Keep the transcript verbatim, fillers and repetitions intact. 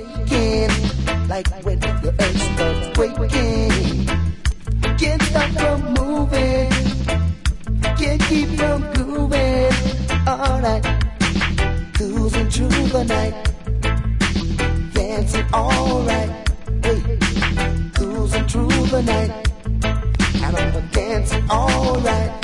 shaking, like when the earth starts quaking. Can't stop from moving, can't keep from grooving. Alright, cruising through the night, dancing alright. Hey, cruising through the night, and I'm dancing alright.